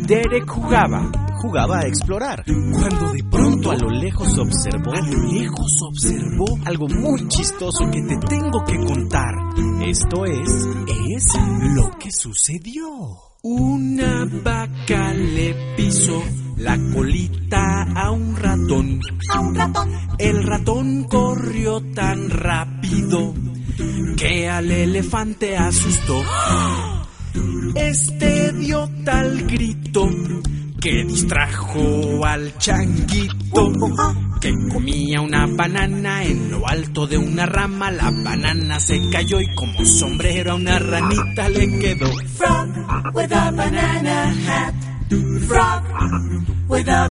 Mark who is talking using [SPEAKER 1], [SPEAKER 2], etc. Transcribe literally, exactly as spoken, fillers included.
[SPEAKER 1] Derek jugaba,
[SPEAKER 2] jugaba a explorar,
[SPEAKER 1] cuando de pronto a lo lejos observó,
[SPEAKER 2] a lo lejos observó
[SPEAKER 1] algo muy chistoso que te tengo que contar. Esto es,
[SPEAKER 2] es lo que sucedió.
[SPEAKER 1] Una vaca le pisó la colita a un ratón.
[SPEAKER 3] A un ratón.
[SPEAKER 1] El ratón corrió tan rápido que al elefante asustó. Este dio tal grito que distrajo al changuito, que comía una banana en lo alto de una rama. La banana se cayó y como sombrero a una ranita le quedó.
[SPEAKER 3] Frog with a banana hat. Frog with a